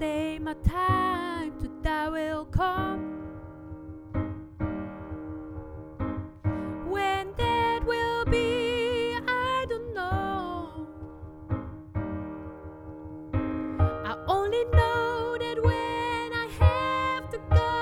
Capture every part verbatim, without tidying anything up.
someday my time to die will come. When that will be, I don't know. I only know that when I have to go,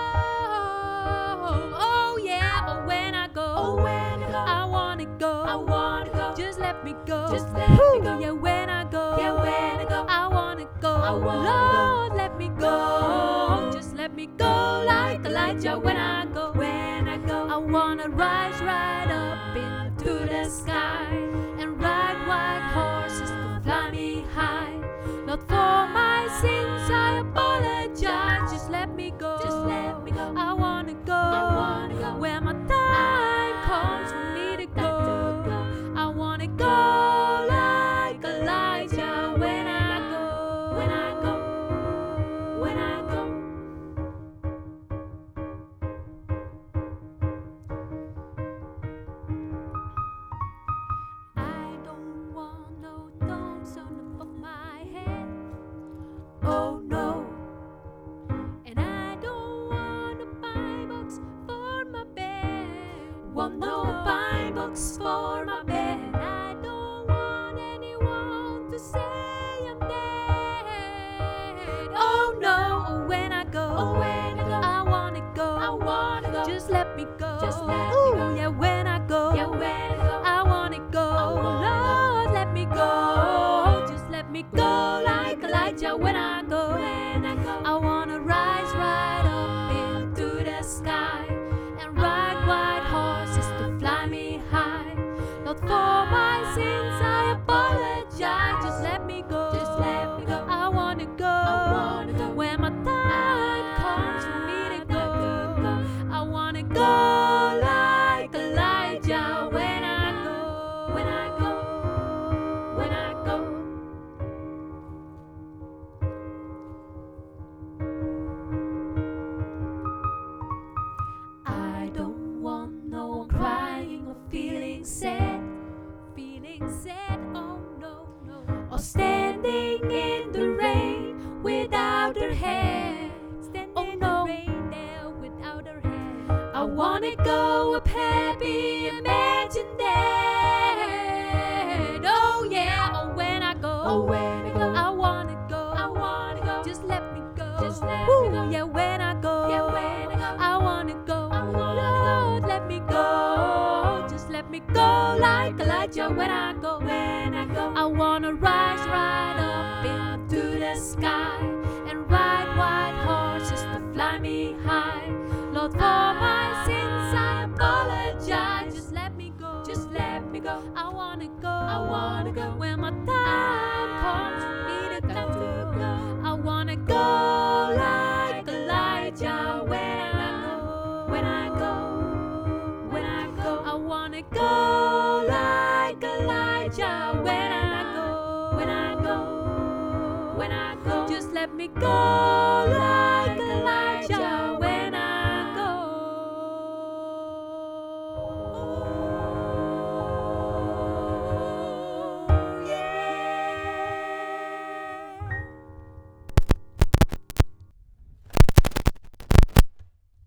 oh yeah, or when I go, Oh, when I go, I wanna go, I wanna go. just let me go, Just let me go. yeah, when I go, Yeah, when I go. I wanna go, I wanna Lord, let me go, Go. just let me go like Elijah when I go, When I go, I wanna rise right up into the sky and ride white horses to fly me high. Not for my sins, I apologize. Just let me go. Just let me go. I wanna go. I wanna go. When my time comes for me to Time go, to go. I wanna go like Elijah when I go. When I go. When I go. I don't want no thorns on above my head. Oh no. And I don't want a pine box for my bed. Want no pine box for my bed. I don't want anyone to say I'm dead. Oh no, when I go, Oh, when I go. I wanna go. I wanna go. Just let me go. Just let me Ooh, go. yeah, when I go, Yeah, when I go. I wanna go. I wanna Lord, let me go. Just let me go like Elijah when I go. When I go. I wanna rise right up into the sky and ride white horses to fly me high. Not for my sins, I apologize. Just let me go. Just let me go. I wanna go. I wanna go. When my time comes for me to go, go. I wanna go like Elijah when I go. When I go. When I go. I don't want no one crying or feeling sad, feeling sad, oh no, no. Or standing in the rain without her hair, standing Oh, in no. the rain there without her hair. I wanna go up happy, imagine that. Oh yeah, or when I go, Oh, when I go. I wanna go, I wanna go. just let me go, Just let Woo, me go. yeah, when I go, Yeah, when I go. I wanna go, I wanna go. Lord, let me go, just let me go like Elijah when I go, When I go. I wanna rise right up into the sky and ride white horses to fly me high. Lord, for my sins I apologize. Just let me go. Just let me go. I wanna go. I wanna go. When my time comes for me to Time to go, go. I wanna go like Elijah when I go. When I go. When I go. I wanna go like Elijah when I go. When I go. When I go. Just let me go like